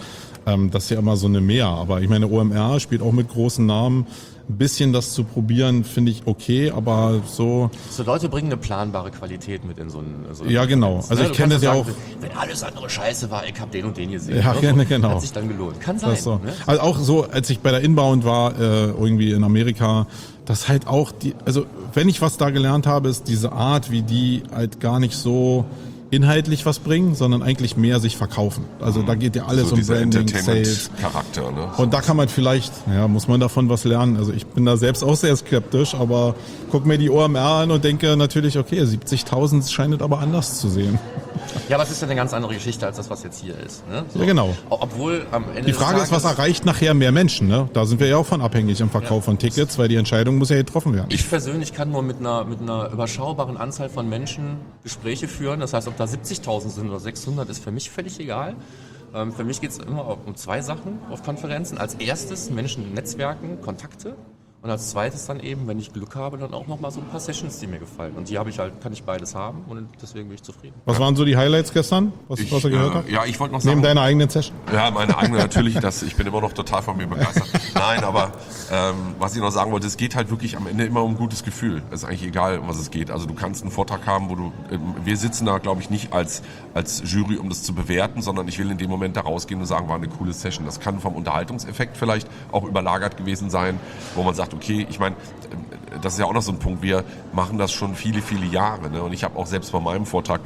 Das ist ja immer so eine Mehr. Aber ich meine, OMR spielt auch mit großen Namen. Ein bisschen das zu probieren, finde ich okay, aber so... So Leute bringen eine planbare Qualität mit in so einen... Ja, genau. Also ich kenne das ja auch... Wenn alles andere scheiße war, ich habe den und den gesehen. Ja, genau. Hat sich dann gelohnt. Kann sein. So. Ne? Also auch so, als ich bei der Inbound war, irgendwie in Amerika, das halt auch also wenn ich was da gelernt habe, ist diese Art, wie die halt gar nicht so inhaltlich was bringen, sondern eigentlich mehr sich verkaufen. Also da geht ja alles so um Branding, Sales. Entertainment-Charakter, ne? Und da kann man vielleicht, muss man davon was lernen. Also ich bin da selbst auch sehr skeptisch, aber guck mir die OMR an und denke natürlich, okay, 70.000 scheint aber anders zu sehen. Ja, aber es ist ja eine ganz andere Geschichte als das, was jetzt hier ist. Ne? So. Ja, genau. Obwohl am Ende die Frage ist, was erreicht nachher mehr Menschen? Ne? Da sind wir ja auch von abhängig im Verkauf von Tickets, weil die Entscheidung muss ja getroffen werden. Ich persönlich kann nur mit einer überschaubaren Anzahl von Menschen Gespräche führen. Das heißt, ob da 70.000 sind oder 600, ist für mich völlig egal. Für mich geht es immer um zwei Sachen auf Konferenzen. Als erstes Menschen netzwerken, Kontakte. Und als zweites dann eben, wenn ich Glück habe, dann auch nochmal so ein paar Sessions, die mir gefallen. Und die kann ich beides haben und deswegen bin ich zufrieden. Was waren so die Highlights gestern, was ihr gehört habt? Ja, ich wollte noch sagen... Neben deiner eigenen Session? Ja, meine eigene natürlich. Ich bin immer noch total von mir begeistert. Nein, aber was ich noch sagen wollte, es geht halt wirklich am Ende immer um ein gutes Gefühl. Es ist eigentlich egal, um was es geht. Also du kannst einen Vortrag haben, wo wir sitzen da, glaube ich, nicht als Jury, um das zu bewerten, sondern ich will in dem Moment da rausgehen und sagen, war eine coole Session. Das kann vom Unterhaltungseffekt vielleicht auch überlagert gewesen sein, wo man sagt, okay, ich meine, das ist ja auch noch so ein Punkt, wir machen das schon viele, viele Jahre, ne? Und ich habe auch selbst bei meinem Vortrag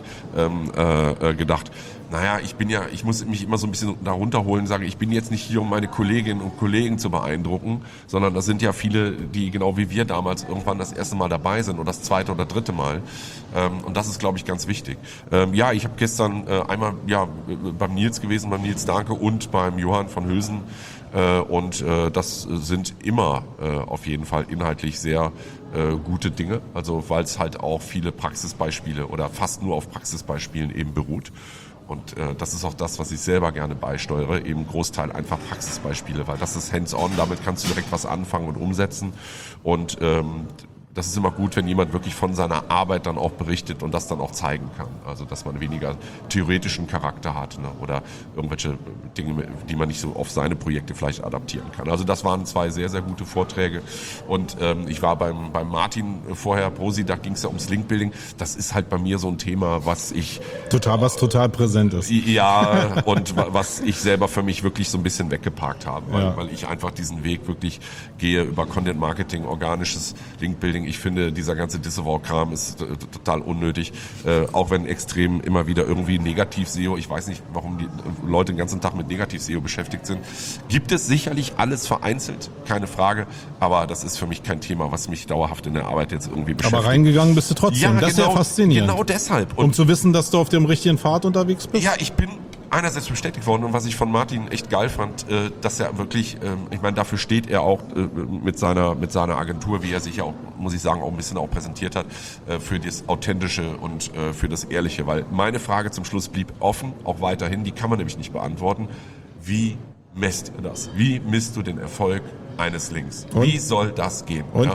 gedacht, naja, ich muss mich immer so ein bisschen da runterholen und sagen, ich bin jetzt nicht hier, um meine Kolleginnen und Kollegen zu beeindrucken, sondern das sind ja viele, die genau wie wir damals irgendwann das erste Mal dabei sind oder das zweite oder dritte Mal. Und das ist, glaube ich, ganz wichtig. Ja, ich habe gestern einmal beim Nils gewesen, beim Nils Dahnke und beim Johann von Hülsen. Und das sind immer auf jeden Fall inhaltlich sehr gute Dinge, also weil es halt auch viele Praxisbeispiele oder fast nur auf Praxisbeispielen eben beruht. Und das ist auch das, was ich selber gerne beisteuere, eben Großteil einfach Praxisbeispiele, weil das ist hands-on, damit kannst du direkt was anfangen und umsetzen. Und das ist immer gut, wenn jemand wirklich von seiner Arbeit dann auch berichtet und das dann auch zeigen kann. Also dass man weniger theoretischen Charakter hat, ne? Oder irgendwelche Dinge, die man nicht so auf seine Projekte vielleicht adaptieren kann. Also das waren zwei sehr, sehr gute Vorträge. Und ich war beim Martin vorher, Brosi, da ging es ja ums Linkbuilding. Das ist halt bei mir so ein Thema, was total präsent ist. Ja, und was ich selber für mich wirklich so ein bisschen weggeparkt habe, weil ich einfach diesen Weg wirklich gehe über Content Marketing, organisches Linkbuilding. Ich finde, dieser ganze Disavow-Kram ist total unnötig, auch wenn extrem immer wieder irgendwie Negativ-SEO, ich weiß nicht, warum die Leute den ganzen Tag mit Negativ-SEO beschäftigt sind. Gibt es sicherlich alles vereinzelt, keine Frage, aber das ist für mich kein Thema, was mich dauerhaft in der Arbeit jetzt irgendwie beschäftigt. Aber reingegangen bist du trotzdem, ja, das ist ja faszinierend. Genau deshalb. Um zu wissen, dass du auf dem richtigen Pfad unterwegs bist? Ja, ich bin einerseits bestätigt worden und was ich von Martin echt geil fand, dass er wirklich, ich meine, dafür steht er auch mit seiner Agentur, wie er sich ja auch, muss ich sagen, auch ein bisschen auch präsentiert hat, für das Authentische und für das Ehrliche, weil meine Frage zum Schluss blieb offen, auch weiterhin, die kann man nämlich nicht beantworten. Wie messt ihr das? Wie misst du den Erfolg eines Links? Und? Wie soll das gehen? Und?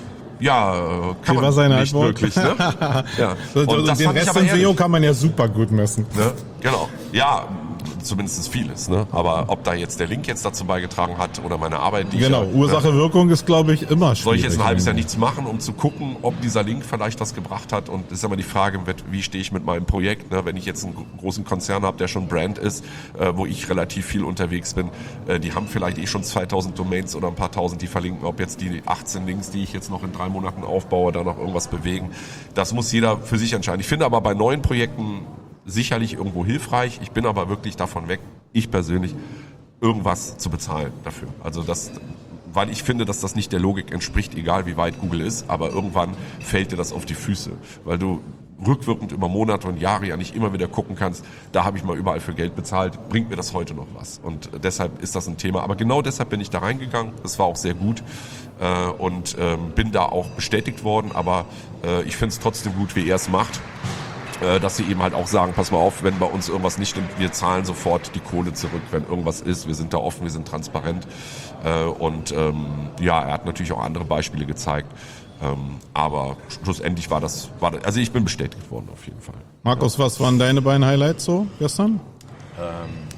Ja, kann man nicht wirklich. Ne? Ja. Und den Rest im SEO kann man ja super gut messen. Ne? Genau. Ja, zumindest vieles. Ne? Aber ob da jetzt der Link jetzt dazu beigetragen hat oder meine Arbeit, die Ursache-Wirkung ist, glaube ich, immer schwierig. Soll ich jetzt ein halbes Jahr nichts machen, um zu gucken, ob dieser Link vielleicht was gebracht hat? Und das ist immer die Frage, wie stehe ich mit meinem Projekt? Ne? Wenn ich jetzt einen großen Konzern habe, der schon Brand ist, wo ich relativ viel unterwegs bin, die haben vielleicht schon 2000 Domains oder ein paar tausend, die verlinken, ob jetzt die 18 Links, die ich jetzt noch in 3 Monaten aufbaue, da noch irgendwas bewegen. Das muss jeder für sich entscheiden. Ich finde aber bei neuen Projekten sicherlich irgendwo hilfreich. Ich bin aber wirklich davon weg, ich persönlich, irgendwas zu bezahlen dafür. Also weil ich finde, dass das nicht der Logik entspricht, egal wie weit Google ist, aber irgendwann fällt dir das auf die Füße, weil du rückwirkend über Monate und Jahre ja nicht immer wieder gucken kannst, da habe ich mal überall für Geld bezahlt, bringt mir das heute noch was? Und deshalb ist das ein Thema. Aber genau deshalb bin ich da reingegangen, das war auch sehr gut und bin da auch bestätigt worden, aber ich finde es trotzdem gut, wie er es macht. Dass sie eben halt auch sagen, pass mal auf, wenn bei uns irgendwas nicht stimmt, wir zahlen sofort die Kohle zurück, wenn irgendwas ist. Wir sind da offen, wir sind transparent. Und er hat natürlich auch andere Beispiele gezeigt. Aber schlussendlich war das, also ich bin bestätigt worden auf jeden Fall. Markus, was waren deine beiden Highlights so gestern?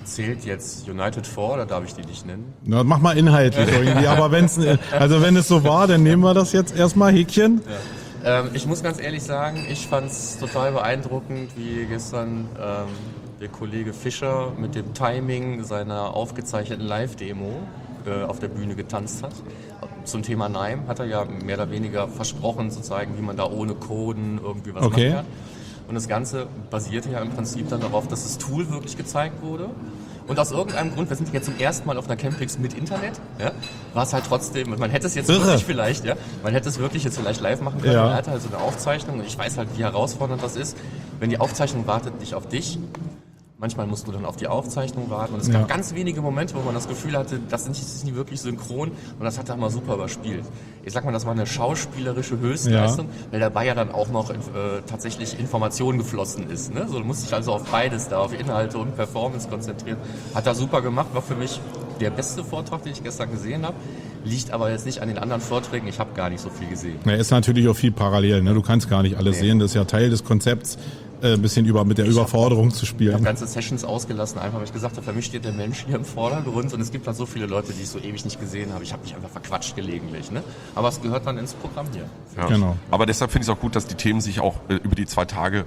Zählt jetzt United 4 oder darf ich die nicht nennen? Na, mach mal inhaltlich irgendwie, aber wenn es so war, dann nehmen wir das jetzt erstmal, Häkchen. Ja. Ich muss ganz ehrlich sagen, ich fand es total beeindruckend, wie gestern der Kollege Fischer mit dem Timing seiner aufgezeichneten Live-Demo auf der Bühne getanzt hat. Zum Thema Nime hat er ja mehr oder weniger versprochen zu zeigen, wie man da ohne Coden irgendwie was machen kann. Und das Ganze basierte ja im Prinzip dann darauf, dass das Tool wirklich gezeigt wurde. Und aus irgendeinem Grund, wir sind jetzt zum ersten Mal auf einer Campix mit Internet, ja, war es halt trotzdem, man hätte es jetzt wirklich vielleicht, ja, man hätte es wirklich jetzt vielleicht live machen können, man hatte halt so eine Aufzeichnung und ich weiß halt, wie herausfordernd das ist, wenn die Aufzeichnung wartet nicht auf dich. Manchmal musst du dann auf die Aufzeichnung warten und es gab ganz wenige Momente, wo man das Gefühl hatte, das ist nicht wirklich synchron und das hat er mal super überspielt. Ich sag mal, das war eine schauspielerische Höchstleistung, weil dabei ja dann auch noch tatsächlich Information geflossen ist. Ne? So, du musst dich also auf beides da, auf Inhalte und Performance konzentrieren. Hat er super gemacht, war für mich der beste Vortrag, den ich gestern gesehen habe. Liegt aber jetzt nicht an den anderen Vorträgen, ich habe gar nicht so viel gesehen. Ja, ist natürlich auch viel parallel, ne? Du kannst gar nicht alles sehen, das ist ja Teil des Konzepts. Ein bisschen mit der Überforderung zu spielen. Ich habe ganze Sessions ausgelassen, einfach weil ich gesagt habe, für mich steht der Mensch hier im Vordergrund und es gibt halt so viele Leute, die ich so ewig nicht gesehen habe. Ich habe mich einfach verquatscht gelegentlich. Ne? Aber es gehört dann ins Programm hier. Ja. Genau. Aber deshalb finde ich es auch gut, dass die Themen sich auch über die 2 Tage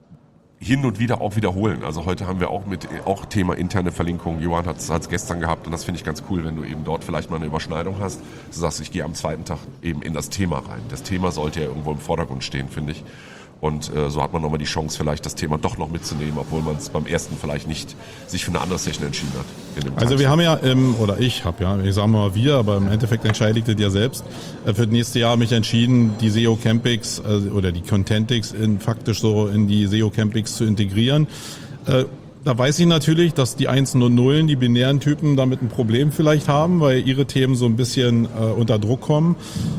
hin und wieder auch wiederholen. Also heute haben wir auch Thema interne Verlinkung. Johann hat es gestern gehabt und das finde ich ganz cool, wenn du eben dort vielleicht mal eine Überschneidung hast. Du sagst, ich gehe am zweiten Tag eben in das Thema rein. Das Thema sollte ja irgendwo im Vordergrund stehen, finde ich. Und so hat man nochmal die Chance, vielleicht das Thema doch noch mitzunehmen, obwohl man es beim ersten vielleicht nicht sich für eine andere Session entschieden hat. Also wir haben ja, ich sage mal wir, aber im Endeffekt entscheide ich das ja selbst, für das nächste Jahr mich entschieden, die SEO Campix oder die Contentix faktisch so in die SEO Campix zu integrieren. Da weiß ich natürlich, dass die Einsen und Nullen, die binären Typen, damit ein Problem vielleicht haben, weil ihre Themen so ein bisschen unter Druck kommen.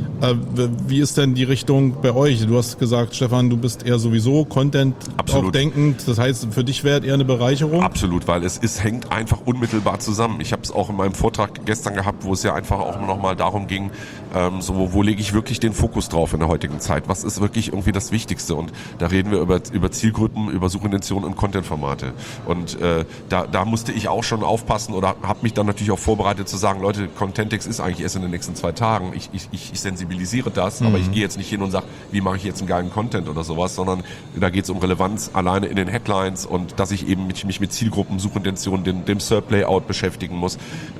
Wie ist denn die Richtung bei euch? Du hast gesagt, Stefan, du bist eher sowieso Content auch denkend. Das heißt, für dich wäre es eher eine Bereicherung? Absolut, weil es hängt einfach unmittelbar zusammen. Ich habe es auch in meinem Vortrag gestern gehabt, wo es ja einfach auch nochmal darum ging, wo lege ich wirklich den Fokus drauf in der heutigen Zeit? Was ist wirklich irgendwie das Wichtigste? Und da reden wir über Zielgruppen, über Suchintentionen und Content-Formate. Und da musste ich auch schon aufpassen oder habe mich dann natürlich auch vorbereitet zu sagen, Leute, Contentix ist eigentlich erst in den nächsten 2 Tagen. Ich sensibilisiere das, aber ich gehe jetzt nicht hin und sage, wie mache ich jetzt einen geilen Content oder sowas, sondern da geht es um Relevanz alleine in den Headlines und dass ich eben mich mit Zielgruppen, Suchintentionen, dem SERP-Layout beschäftigen muss,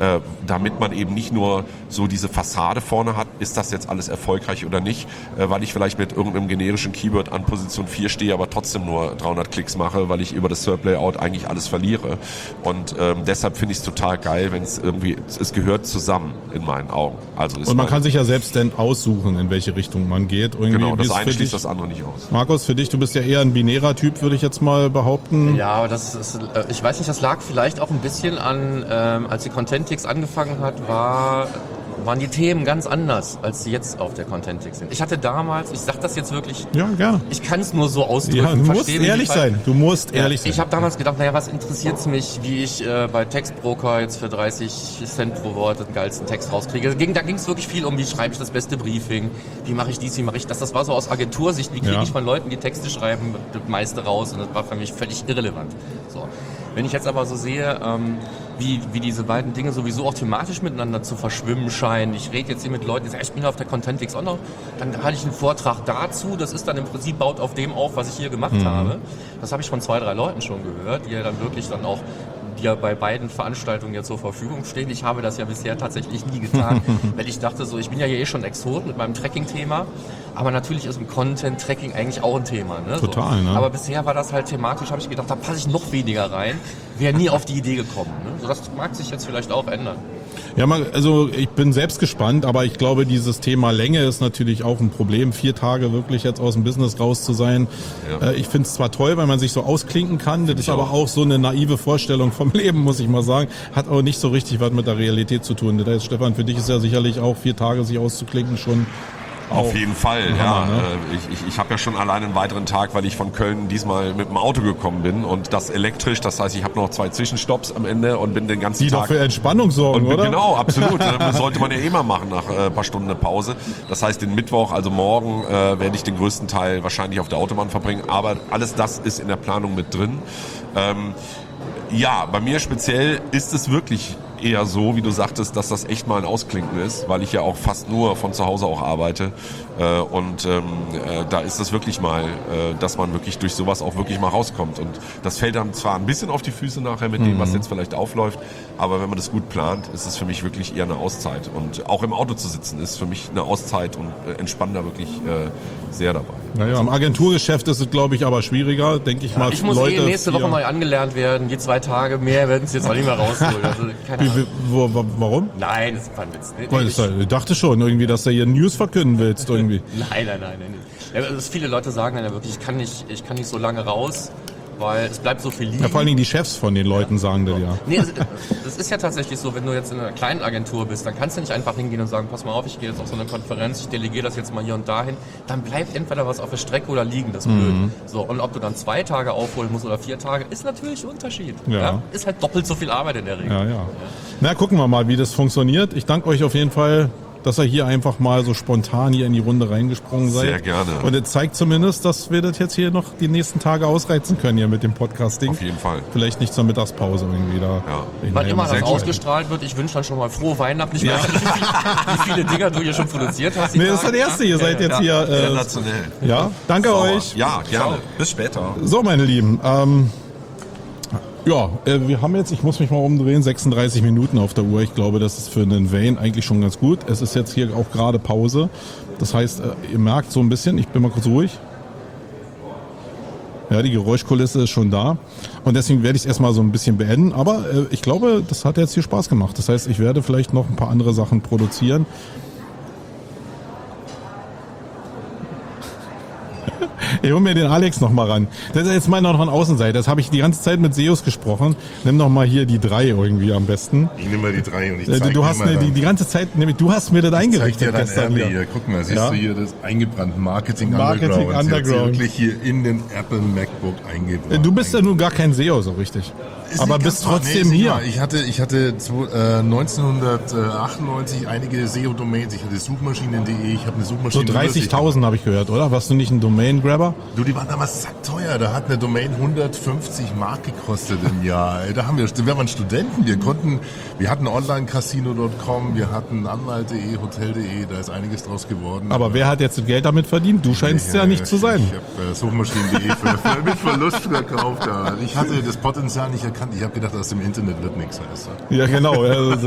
damit man eben nicht nur so diese Fassade vorne hat, ist das jetzt alles erfolgreich oder nicht, weil ich vielleicht mit irgendeinem generischen Keyword an Position 4 stehe, aber trotzdem nur 300 Klicks mache, weil ich über das SERP-Layout eigentlich alles verliere. Und deshalb finde ich es total geil, wenn es irgendwie, es gehört zusammen in meinen Augen. Also und man kann sich ja selbst dann aussuchen, in welche Richtung man geht. Irgendwie genau, das eine schließt das andere nicht aus. Markus, für dich, du bist ja eher ein binärer Typ, würde ich jetzt mal behaupten. Ja, aber das ist, ich weiß nicht, das lag vielleicht auch ein bisschen an, als die Contentix angefangen hat, waren die Themen ganz anders, als sie jetzt auf der Contentix sind. Ich hatte damals, ich sag das jetzt wirklich, ja, gerne. Ich kann es nur so ausdrücken. Ja, du musst ehrlich sein. Du musst ehrlich sein. Ich habe damals gedacht, naja, was interessiert es mich, wie ich bei Textbroker jetzt für 30 Cent pro Wort den geilsten Text rauskriege. Da ging es wirklich viel um, wie schreibe ich das beste Briefing, wie mache ich dies, wie mache ich das. Das war so aus Agentursicht, wie kriege ich von Leuten, die Texte schreiben, das meiste raus, und das war für mich völlig irrelevant. So. Wenn ich jetzt aber so sehe, wie diese beiden Dinge sowieso auch thematisch miteinander zu verschwimmen scheinen. Ich rede jetzt hier mit Leuten, die sagen, ich bin auf der Contentix auch noch. Dann hatte ich einen Vortrag dazu. Das ist dann im Prinzip, baut auf dem auf, was ich hier gemacht habe. Das habe ich von 2, 3 Leuten schon gehört, die ja dann wirklich dann auch, die ja bei beiden Veranstaltungen jetzt zur Verfügung stehen. Ich habe das ja bisher tatsächlich nie getan, weil ich dachte so, ich bin ja hier schon Exot mit meinem Tracking-Thema, aber natürlich ist im Content-Tracking eigentlich auch ein Thema. Ne? Total, ne? Aber bisher war das halt thematisch, habe ich gedacht, da passe ich noch weniger rein. Wäre nie auf die Idee gekommen. Ne? So, das mag sich jetzt vielleicht auch ändern. Ja, also ich bin selbst gespannt, aber ich glaube, dieses Thema Länge ist natürlich auch ein Problem. 4 Tage wirklich jetzt aus dem Business raus zu sein. Ja. Ich finde es zwar toll, weil man sich so ausklinken kann, das ist aber auch so eine naive Vorstellung vom Leben, muss ich mal sagen. Hat auch nicht so richtig was mit der Realität zu tun. Da ist, Stefan, für dich ist ja sicherlich auch 4 Tage sich auszuklinken schon... Auf jeden Fall, Hammer, ja. Ne? Ich habe ja schon allein einen weiteren Tag, weil ich von Köln diesmal mit dem Auto gekommen bin und das elektrisch. Das heißt, ich habe noch 2 Zwischenstopps am Ende und bin den ganzen Die Tag... doch für Entspannung sorgen, oder? Genau, absolut. Sollte man ja immer machen nach ein paar Stunden eine Pause. Das heißt, den Mittwoch, also morgen, werde ich den größten Teil wahrscheinlich auf der Autobahn verbringen. Aber alles das ist in der Planung mit drin. Ja, bei mir speziell ist es wirklich eher so, wie du sagtest, dass das echt mal ein Ausklinken ist, weil ich ja auch fast nur von zu Hause auch arbeite. Da ist es wirklich mal, dass man wirklich durch sowas auch wirklich mal rauskommt. Und das fällt dann zwar ein bisschen auf die Füße nachher mit dem, was jetzt vielleicht aufläuft, aber wenn man das gut plant, ist es für mich wirklich eher eine Auszeit. Und auch im Auto zu sitzen ist für mich eine Auszeit und entspanne da wirklich sehr dabei. Naja, im Agenturgeschäft ist es, glaube ich, aber schwieriger, denke ich mal. Ich muss nächste Woche mal angelernt werden. Die 2 Tage mehr werden es jetzt auch nicht mehr rausholen. Also, keine Ahnung. Warum? Nein, das ist ein Witz. Ich dachte schon, irgendwie, dass du hier News verkünden willst. Irgendwie. Nein. Ja, also viele Leute sagen dann ja wirklich, ich kann nicht so lange raus, weil es bleibt so viel liegen. Ja, vor allen Dingen die Chefs von den Leuten sagen das ja. Nee, das ist ja tatsächlich so, wenn du jetzt in einer kleinen Agentur bist, dann kannst du nicht einfach hingehen und sagen, pass mal auf, ich gehe jetzt auf so eine Konferenz, ich delegiere das jetzt mal hier und dahin. Dann bleibt entweder was auf der Strecke oder liegen, das ist blöd. So, und ob du dann 2 Tage aufholen musst oder 4 Tage, ist natürlich ein Unterschied. Ja. Ist halt doppelt so viel Arbeit in der Regel. Ja. Na, gucken wir mal, wie das funktioniert. Ich danke euch auf jeden Fall, dass ihr hier einfach mal so spontan hier in die Runde reingesprungen seid. Sehr gerne. Und es zeigt zumindest, dass wir das jetzt hier noch die nächsten Tage ausreizen können hier mit dem Podcasting. Auf jeden Fall. Vielleicht nicht zur Mittagspause irgendwie da. Ja. Wann immer das ausgestrahlt wird, ich wünsche dann schon mal frohe Weihnachten. Ich weiß nicht, wie viele Dinger du hier schon produziert hast. Nee, das ist das erste. Ihr seid jetzt hier. Sensationell. Ja, danke euch. Ja, gerne. Bis später. So, meine Lieben. Wir haben jetzt, ich muss mich mal umdrehen, 36 Minuten auf der Uhr. Ich glaube, das ist für einen Vane eigentlich schon ganz gut. Es ist jetzt hier auch gerade Pause. Das heißt, ihr merkt so ein bisschen, ich bin mal kurz ruhig. Ja, die Geräuschkulisse ist schon da. Und deswegen werde ich es erstmal so ein bisschen beenden. Aber ich glaube, das hat jetzt hier Spaß gemacht. Das heißt, ich werde vielleicht noch ein paar andere Sachen produzieren. Ich hol mir den Alex noch mal ran. Das ist jetzt mal noch ein Außenseiter. Das habe ich die ganze Zeit mit Seus gesprochen. Nimm noch mal hier die 3 irgendwie am besten. Ich nehme mal die 3 und ich zeige Du hast die ganze Zeit, nämlich du hast mir das eingerichtet gestern. Hier. Guck mal, siehst du hier das eingebrannt Marketing Underground. Wirklich hier in den Apple MacBook eingebrannt. Du bist ja nun gar kein SEO so richtig. Aber bist trotzdem hier. Ich hatte 1998 einige SEO-Domains. Ich hatte Suchmaschinen.de, ich habe eine Suchmaschine. So 30.000 habe ich gehört, oder? Warst du nicht ein Domain-Grabber? Du, die waren damals sackteuer. Da hat eine Domain 150 Mark gekostet im Jahr. Da waren Studenten. Wir hatten Online-Casino.com, wir hatten Anwalt.de, Hotel.de, da ist einiges draus geworden. Aber wer hat jetzt das Geld damit verdient? Du scheinst es ja nicht zu sein. Ich habe Suchmaschinen.de mit Verlust verkauft. Ich hatte das Potenzial nicht erkannt. Ich habe gedacht, aus dem Internet wird nichts. Weißt du? Ja, genau.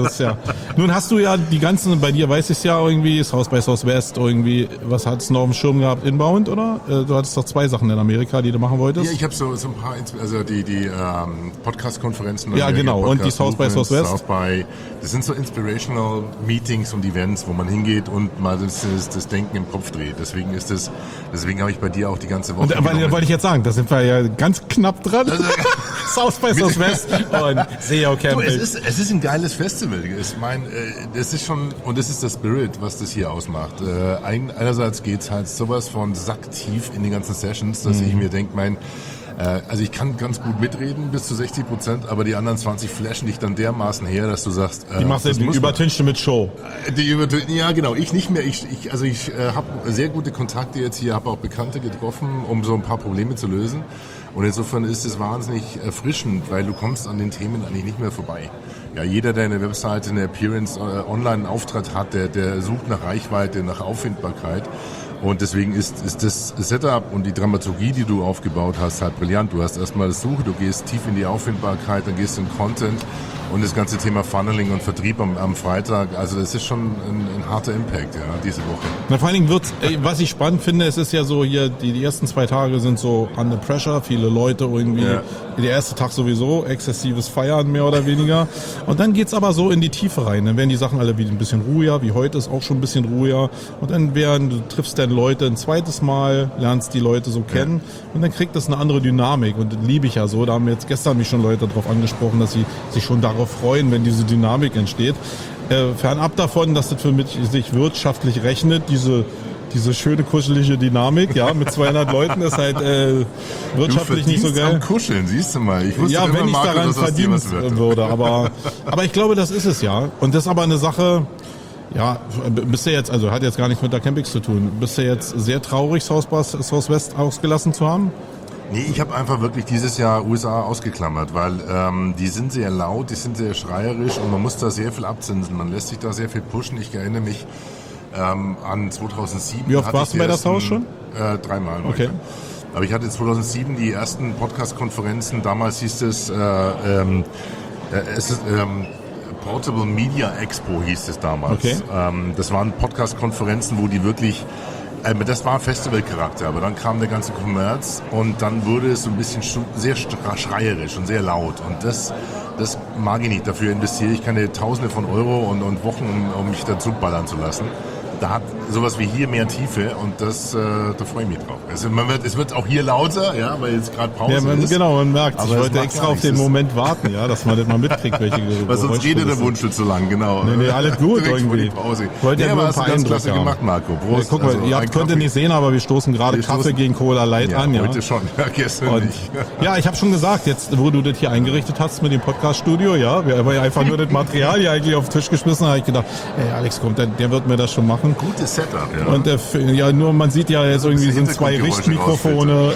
Nun hast du ja die ganzen, bei dir weiß ich es ja irgendwie, South by Southwest irgendwie, was hattest du noch auf dem Schirm gehabt? Inbound, oder? Du hattest doch 2 Sachen in Amerika, die du machen wolltest. Ja, ich habe so ein paar, also die Podcast-Konferenzen. Ja, genau. Und die South by Southwest. Das sind so Inspirational Meetings und Events, wo man hingeht und mal das Denken im Kopf dreht. Deswegen habe ich bei dir auch die ganze Woche. Und wollte ich jetzt sagen, da sind wir ja ganz knapp dran. South by Southwest und SEO Camping. Es ist ein geiles Festival. Das ist schon, und das ist der Spirit, was das hier ausmacht. Einerseits geht's halt sowas von sacktief in den ganzen Sessions, dass ich mir denke, also ich kann ganz gut mitreden bis zu 60%, aber die anderen 20 flashen dich dann dermaßen her, dass du sagst, die übertünchte mit Show. Ja, genau. Ich nicht mehr. Ich habe sehr gute Kontakte jetzt hier, habe auch Bekannte getroffen, um so ein paar Probleme zu lösen. Und insofern ist es wahnsinnig erfrischend, weil du kommst an den Themen eigentlich nicht mehr vorbei. Ja, jeder, der eine Webseite, eine Appearance, online einen Auftritt hat, der sucht nach Reichweite, nach Auffindbarkeit. Und deswegen ist das Setup und die Dramaturgie, die du aufgebaut hast, halt brillant. Du hast erstmal das Suche, du gehst tief in die Auffindbarkeit, dann gehst du in Content und das ganze Thema Funneling und Vertrieb am Freitag. Also das ist schon ein harter Impact, ja, diese Woche. Na, vor allen Dingen was ich spannend finde, es ist ja so hier, die ersten 2 Tage sind so under pressure, viele Leute irgendwie, der erste Tag sowieso, exzessives Feiern mehr oder weniger. Und dann geht's aber so in die Tiefe rein. Dann werden die Sachen alle wieder ein bisschen ruhiger, wie heute ist auch schon ein bisschen ruhiger. Und dann du triffst dann Leute ein zweites Mal, lernst die Leute so kennen und dann kriegt das eine andere Dynamik. Und das liebe ich ja so. Da haben jetzt gestern mich schon Leute darauf angesprochen, dass sie sich schon darauf freuen, wenn diese Dynamik entsteht. Fernab davon, dass das für mich sich wirtschaftlich rechnet, diese schöne kuschelige Dynamik, ja, mit 200 Leuten ist halt wirtschaftlich nicht so geil. Am Kuscheln, siehst du mal. Ich wusste immer, wenn ich Marco, daran verdienen würde, aber ich glaube, das ist es ja. Und das ist aber eine Sache. Ja, bist du jetzt, also hat jetzt gar nichts mit der Campix zu tun. Bist du jetzt sehr traurig, South by Southwest ausgelassen zu haben? Nee, ich habe einfach wirklich dieses Jahr USA ausgeklammert, weil die sind sehr laut, die sind sehr schreierisch und man muss da sehr viel abzinsen. Man lässt sich da sehr viel pushen. Ich erinnere mich an 2007. Wie oft warst du bei das Haus schon? 3-mal. Okay. Aber ich hatte 2007 die ersten Podcast-Konferenzen. Damals hieß es Portable Media Expo hieß es damals. Okay. Das waren Podcast-Konferenzen, wo die wirklich, das war Festivalcharakter, aber dann kam der ganze Kommerz und dann wurde es so ein bisschen sehr schreierisch und sehr laut und das mag ich nicht. Dafür investiere ich keine Tausende von Euro und Wochen, um mich dazu ballern zu lassen. Da hat sowas wie hier mehr Tiefe und da freue ich mich drauf. Es wird auch hier lauter, ja, weil jetzt gerade Pause ist. Genau, man merkt es. Ich wollte extra auf den nichts. Moment warten, ja, dass man das mal mitkriegt, welche Weil sonst redet der Wunschel zu lang, genau. Nee, alles gut Direkt irgendwie. vor die Pause. Wollte ja nur ein hast du paar ganz Eindrücke klasse haben. gemacht, Marco. Prost. Guck mal, ihr könnt nicht sehen, aber wir stoßen gerade Kaffee gegen Cola Light an. Ja, heute schon, ja, gestern und, nicht. Ja, ich habe schon gesagt, jetzt, wo du das hier eingerichtet hast mit dem Podcast-Studio, ja, wir haben ja einfach nur das Material hier eigentlich auf den Tisch geschmissen, habe ich gedacht, ey, Alex kommt, der wird mir das schon machen. Gutes Setup, ja. Und ja, nur man sieht ja jetzt irgendwie sind 2 Richtmikrofone,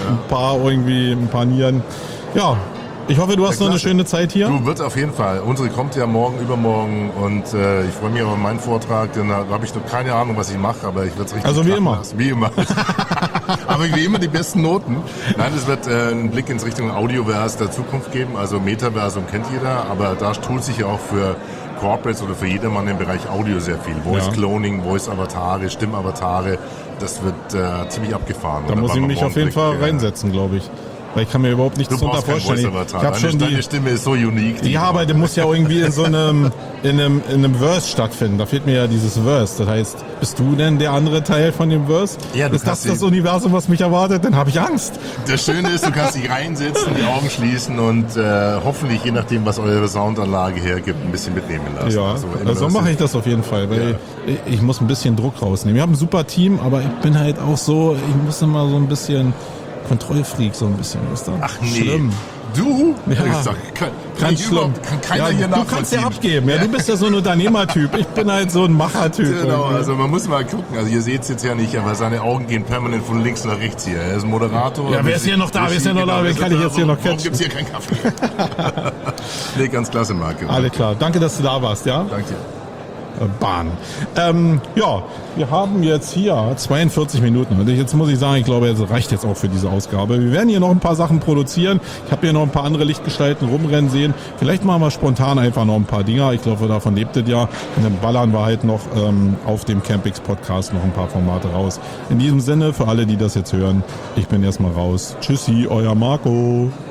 ein paar Nieren. Ja, ich hoffe, du hast noch eine schöne Zeit hier. Du, wird auf jeden Fall. Unsere kommt ja morgen, übermorgen und ich freue mich auf meinen Vortrag, denn da habe ich noch keine Ahnung, was ich mache, aber ich werde es richtig Also wie immer. lassen. Wie immer. Aber wie immer die besten Noten. Nein, es wird einen Blick ins Richtung Audioverse der Zukunft geben, also Metaversum kennt jeder, aber da tut sich ja auch für Corporates oder für jedermann im Bereich Audio sehr viel. Voice Cloning, Voice Avatare, Stimmavatare, das wird ziemlich abgefahren. Da muss ich mich auf jeden Fall reinsetzen, glaube ich. Weil ich kann mir überhaupt nichts darunter vorstellen. Deine Stimme ist so unique. Ja, aber der muss ja irgendwie in so einem Verse stattfinden. Da fehlt mir ja dieses Verse. Das heißt, bist du denn der andere Teil von dem Verse? Ja, ist das Universum, was mich erwartet? Dann habe ich Angst. Das Schöne ist, du kannst dich reinsetzen, die Augen schließen und hoffentlich, je nachdem, was eure Soundanlage hergibt, ein bisschen mitnehmen lassen. Ja, also mache ich das auf jeden Fall, weil ich muss ein bisschen Druck rausnehmen. Wir haben ein super Team, aber ich bin halt auch so, ich muss immer so ein bisschen Kontrollfreak, so ein bisschen. Ist das Ach nee. schlimm. Du? Ja, Kann keiner hier nachvollziehen. Du kannst ja abgeben, ja, du bist ja so ein Unternehmertyp, ich bin halt so ein Machertyp. Genau, also man muss mal gucken, also ihr seht es jetzt ja nicht, aber seine Augen gehen permanent von links nach rechts hier. Er ist ein Moderator. Ja, wer ist hier noch da, wen kann ich jetzt hier noch catchen? Warum gibt's hier keinen Kaffee? Nee, ganz klasse, Marco. Alles klar, danke, dass du da warst, ja? Danke dir. Bahn. Ja, wir haben jetzt hier 42 Minuten und jetzt muss ich sagen, ich glaube, es reicht jetzt auch für diese Ausgabe. Wir werden hier noch ein paar Sachen produzieren. Ich habe hier noch ein paar andere Lichtgestalten rumrennen sehen. Vielleicht machen wir spontan einfach noch ein paar Dinger. Ich glaube, davon lebt es ja. Und dann ballern wir halt noch auf dem Campix Podcast noch ein paar Formate raus. In diesem Sinne, für alle, die das jetzt hören, ich bin erstmal raus. Tschüssi, euer Marco.